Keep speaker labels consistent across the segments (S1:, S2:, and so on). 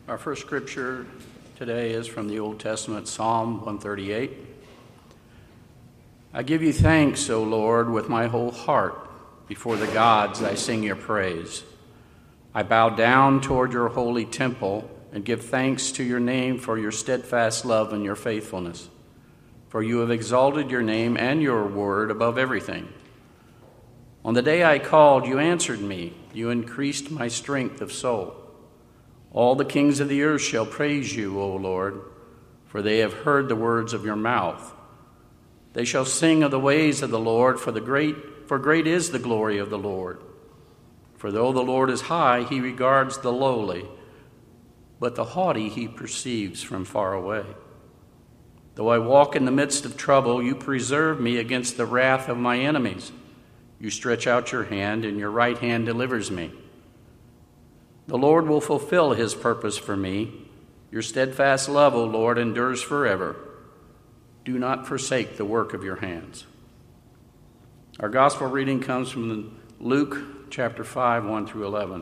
S1: Our first scripture today is from the Old Testament, Psalm 138. I give you thanks, O Lord, with my whole heart. Before the gods I sing your praise. I bow down toward your holy temple and give thanks to your name for your steadfast love and your faithfulness. For you have exalted your name and your word above everything. On the day I called, you answered me. You increased my strength of soul. All the kings of the earth shall praise you, O Lord, for they have heard the words of your mouth. They shall sing of the ways of the Lord, for great is the glory of the Lord. For though the Lord is high, he regards the lowly, but the haughty he perceives from far away. Though I walk in the midst of trouble, you preserve me against the wrath of my enemies. You stretch out your hand, and your right hand delivers me. The Lord will fulfill his purpose for me. Your steadfast love, O Lord, endures forever. Do not forsake the work of your hands. Our gospel reading comes from Luke chapter 5, 1 through 11.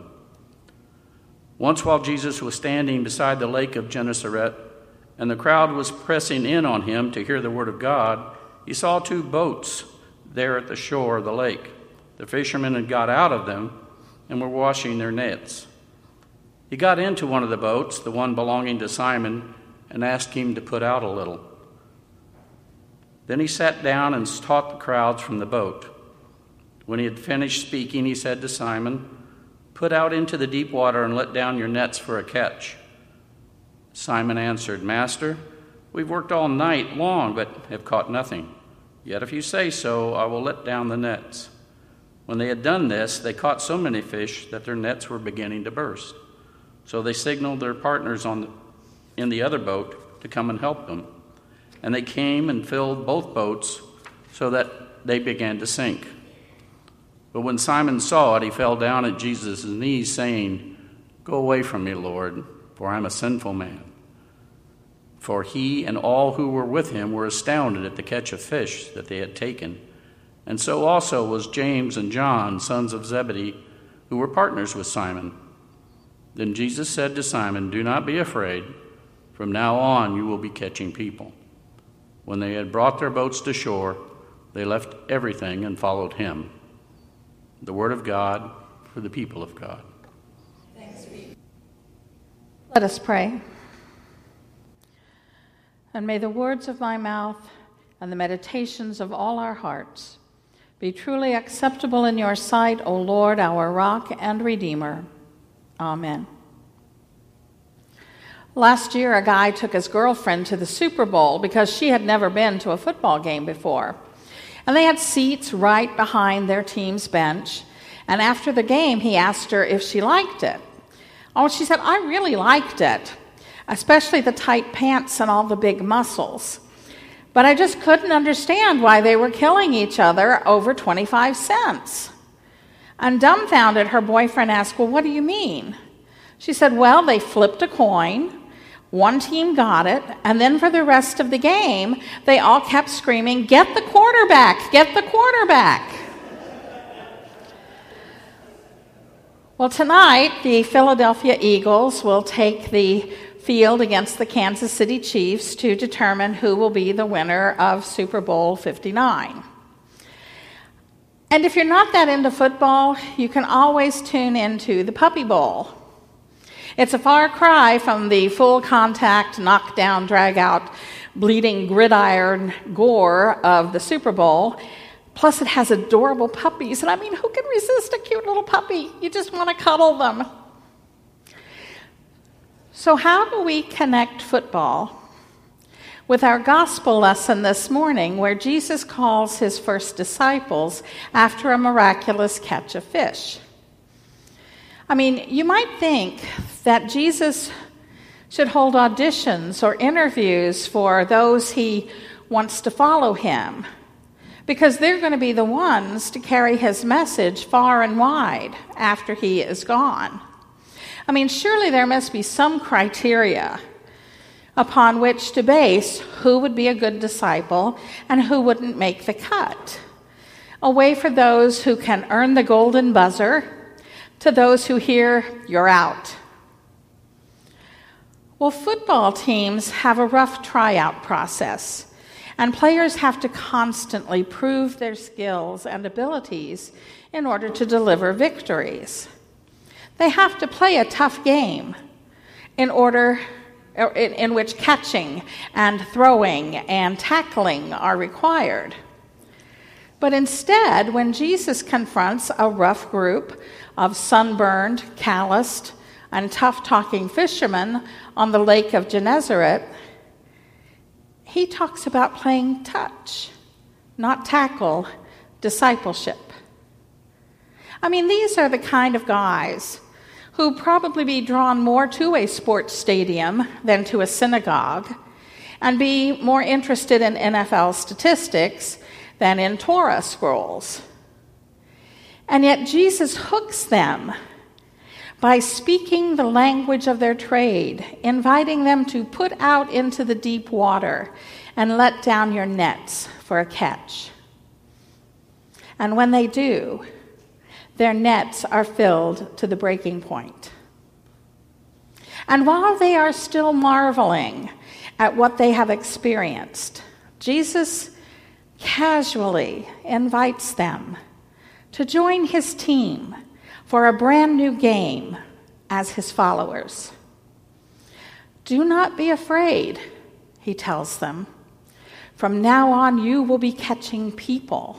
S1: Once while Jesus was standing beside the lake of Gennesaret, and the crowd was pressing in on him to hear the word of God, he saw two boats there at the shore of the lake. The fishermen had got out of them and were washing their nets. He got into one of the boats, the one belonging to Simon, and asked him to put out a little. Then he sat down and taught the crowds from the boat. When he had finished speaking, he said to Simon, "Put out into the deep water and let down your nets for a catch." Simon answered, "Master, we've worked all night long, but have caught nothing. Yet if you say so, I will let down the nets." When they had done this, they caught so many fish that their nets were beginning to burst. So they signaled their partners in the other boat to come and help them. And they came and filled both boats so that they began to sink. But when Simon saw it, he fell down at Jesus' knees, saying, "Go away from me, Lord, for I am a sinful man." For he and all who were with him were astounded at the catch of fish that they had taken. And so also was James and John, sons of Zebedee, who were partners with Simon. Then Jesus said to Simon, "Do not be afraid. From now on you will be catching people." When they had brought their boats to shore, they left everything and followed him. The word of God for the people of God.
S2: Thanks be. Let us pray. And may the words of my mouth and the meditations of all our hearts be truly acceptable in your sight, O Lord, our rock and redeemer. Amen. Last year, a guy took his girlfriend to the Super Bowl because she had never been to a football game before. And they had seats right behind their team's bench. And after the game, he asked her if she liked it. Oh, she said, "I really liked it, especially the tight pants and all the big muscles. But I just couldn't understand why they were killing each other over 25 cents. And dumbfounded, her boyfriend asked, "Well, what do you mean?" She said, "Well, they flipped a coin. One team got it, and then for the rest of the game, they all kept screaming, 'Get the quarterback! Get the quarterback!'" Well, tonight, the Philadelphia Eagles will take the field against the Kansas City Chiefs to determine who will be the winner of Super Bowl 59. And if you're not that into football, you can always tune into the Puppy Bowl. It's a far cry from the full contact, knockdown, drag out, bleeding gridiron gore of the Super Bowl. Plus it has adorable puppies. And I mean, who can resist a cute little puppy? You just want to cuddle them. So how do we connect football with our gospel lesson this morning, where Jesus calls his first disciples after a miraculous catch of fish? I mean, you might think that Jesus should hold auditions or interviews for those he wants to follow him, because they're going to be the ones to carry his message far and wide after he is gone. I mean, surely there must be some criteria upon which to base who would be a good disciple and who wouldn't make the cut. A way for those who can earn the golden buzzer to those who hear, "You're out." Well, football teams have a rough tryout process, and players have to constantly prove their skills and abilities in order to deliver victories. They have to play a tough game in which catching and throwing and tackling are required. But instead, when Jesus confronts a rough group of sunburned, calloused, and tough-talking fishermen on the Lake of Gennesaret, he talks about playing touch, not tackle, discipleship. I mean, these are the kind of guys who probably be drawn more to a sports stadium than to a synagogue, and be more interested in NFL statistics than in Torah scrolls. And yet Jesus hooks them by speaking the language of their trade, inviting them to put out into the deep water and let down your nets for a catch. And when they do, their nets are filled to the breaking point. And while they are still marveling at what they have experienced, Jesus casually invites them to join his team for a brand new game as his followers. Do not be afraid, he tells them. From now on, you will be catching people.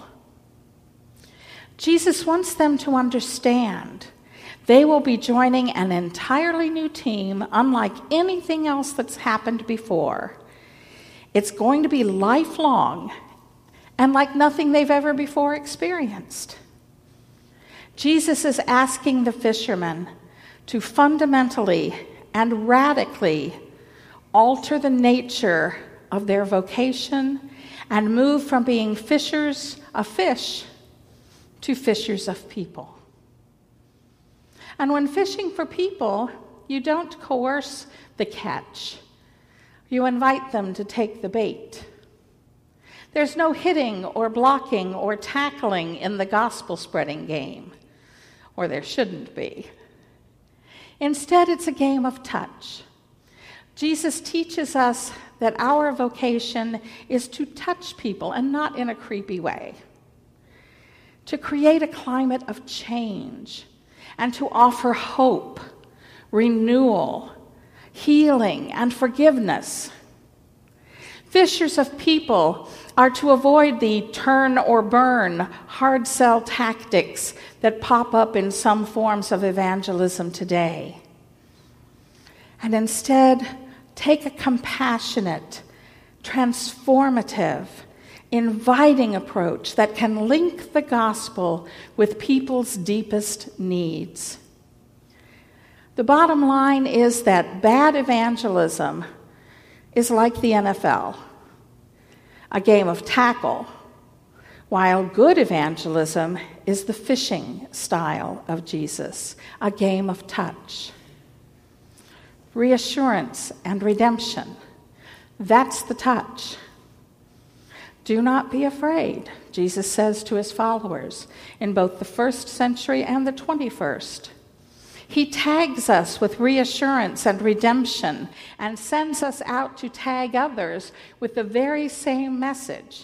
S2: Jesus wants them to understand they will be joining an entirely new team, unlike anything else that's happened before. It's going to be lifelong and like nothing they've ever before experienced. Jesus is asking the fishermen to fundamentally and radically alter the nature of their vocation and move from being fishers of fish to fishers of people. And when fishing for people, you don't coerce the catch. You invite them to take the bait. There's no hitting or blocking or tackling in the gospel-spreading game, or there shouldn't be. Instead, it's a game of touch. Jesus teaches us that our vocation is to touch people, and not in a creepy way. To create a climate of change and to offer hope, renewal, healing, and forgiveness. Fishers of people are to avoid the turn or burn hard sell tactics that pop up in some forms of evangelism today. And instead, take a compassionate, transformative, inviting approach that can link the gospel with people's deepest needs. The bottom line is that bad evangelism is like the NFL, a game of tackle, while good evangelism is the fishing style of Jesus, a game of touch. Reassurance and redemption, that's the touch. Do not be afraid, Jesus says to his followers in both the 1st century and the 21st. He tags us with reassurance and redemption and sends us out to tag others with the very same message.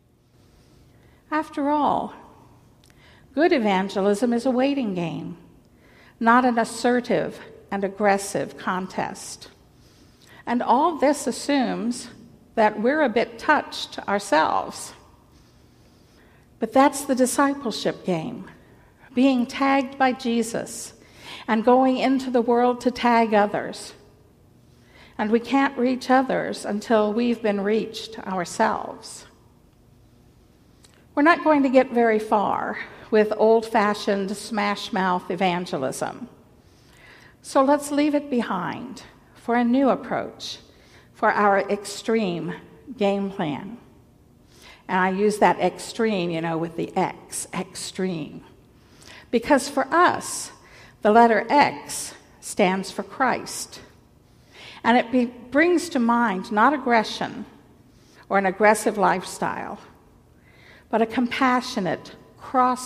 S2: After all, good evangelism is a waiting game, not an assertive and aggressive contest. And all this assumes that we're a bit touched ourselves. But that's the discipleship game, being tagged by Jesus and going into the world to tag others. And we can't reach others until we've been reached ourselves. We're not going to get very far with old-fashioned smash-mouth evangelism. So let's leave it behind for a new approach, for our extreme game plan. And I use that extreme, with the X, extreme. Because for us, the letter X stands for Christ. And it brings to mind not aggression or an aggressive lifestyle, but a compassionate,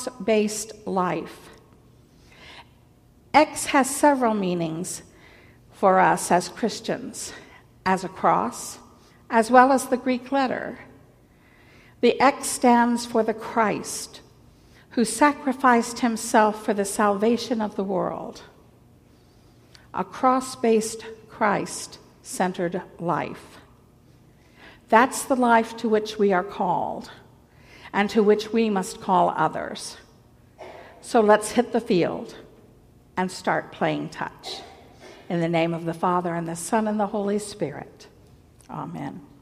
S2: cross-based life. X has several meanings for us as Christians as a cross, as well as the Greek letter. The X stands for the Christ, who sacrificed himself for the salvation of the world. A cross-based, Christ-centered life. That's the life to which we are called, and to which we must call others. So let's hit the field and start playing touch. In the name of the Father, and the Son, and the Holy Spirit. Amen.